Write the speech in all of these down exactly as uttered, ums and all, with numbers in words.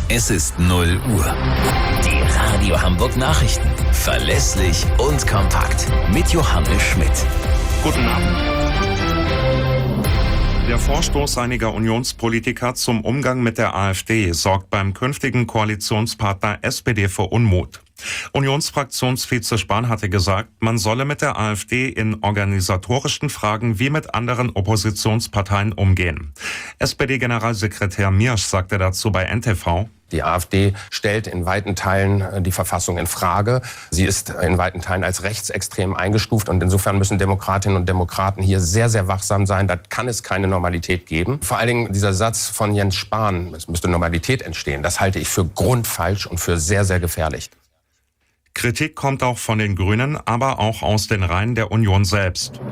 Es ist null Uhr. Die Radio Hamburg Nachrichten. Verlässlich und kompakt. Mit Johannes Schmidt. Guten Abend. Der Vorstoß einiger Unionspolitiker zum Umgang mit der AfD sorgt beim künftigen Koalitionspartner S P D für Unmut. Unionsfraktionsvize Spahn hatte gesagt, man solle mit der AfD in organisatorischen Fragen wie mit anderen Oppositionsparteien umgehen. S P D-Generalsekretär Miersch sagte dazu bei N T V: Die AfD stellt in weiten Teilen die Verfassung in Frage. Sie ist in weiten Teilen als rechtsextrem eingestuft und insofern müssen Demokratinnen und Demokraten hier sehr, sehr wachsam sein. Da kann es keine Normalität geben. Vor allen Dingen dieser Satz von Jens Spahn, es müsste Normalität entstehen, das halte ich für grundfalsch und für sehr, sehr gefährlich. Kritik kommt auch von den Grünen, aber auch aus den Reihen der Union selbst.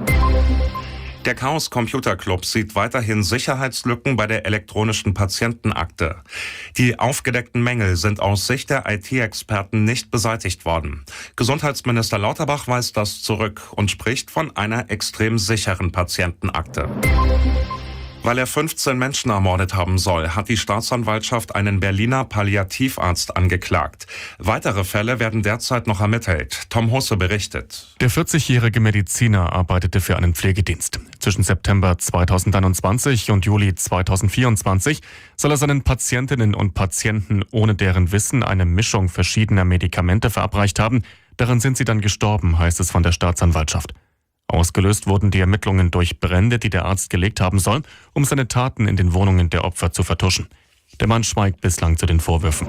Der Chaos Computer Club sieht weiterhin Sicherheitslücken bei der elektronischen Patientenakte. Die aufgedeckten Mängel sind aus Sicht der I T-Experten nicht beseitigt worden. Gesundheitsminister Lauterbach weist das zurück und spricht von einer extrem sicheren Patientenakte. Weil er fünfzehn Menschen ermordet haben soll, hat die Staatsanwaltschaft einen Berliner Palliativarzt angeklagt. Weitere Fälle werden derzeit noch ermittelt. Tom Husse berichtet. Der vierzigjährige Mediziner arbeitete für einen Pflegedienst. Zwischen September zweitausendeinundzwanzig und Juli zweitausendvierundzwanzig soll er seinen Patientinnen und Patienten ohne deren Wissen eine Mischung verschiedener Medikamente verabreicht haben. Daran sind sie dann gestorben, heißt es von der Staatsanwaltschaft. Ausgelöst wurden die Ermittlungen durch Brände, die der Arzt gelegt haben soll, um seine Taten in den Wohnungen der Opfer zu vertuschen. Der Mann schweigt bislang zu den Vorwürfen.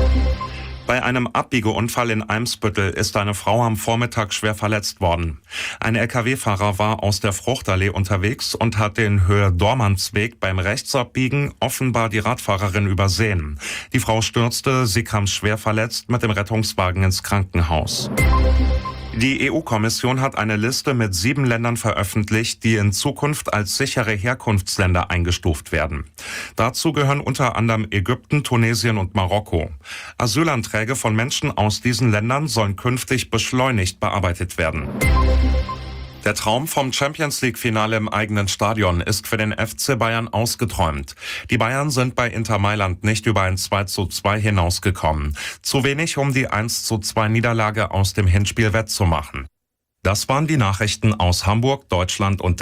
Bei einem Abbiegeunfall in Eimsbüttel ist eine Frau am Vormittag schwer verletzt worden. Ein L K W-Fahrer war aus der Fruchtallee unterwegs und hat den Höhe-Dormannsweg beim Rechtsabbiegen offenbar die Radfahrerin übersehen. Die Frau stürzte, sie kam schwer verletzt mit dem Rettungswagen ins Krankenhaus. Die E U-Kommission hat eine Liste mit sieben Ländern veröffentlicht, die in Zukunft als sichere Herkunftsländer eingestuft werden. Dazu gehören unter anderem Ägypten, Tunesien und Marokko. Asylanträge von Menschen aus diesen Ländern sollen künftig beschleunigt bearbeitet werden. Der Traum vom Champions-League-Finale im eigenen Stadion ist für den F C Bayern ausgeträumt. Die Bayern sind bei Inter Mailand nicht über ein zwei zu zwei hinausgekommen. Zu wenig, um die eins zu zwei Niederlage aus dem Hinspiel wettzumachen. Das waren die Nachrichten aus Hamburg, Deutschland und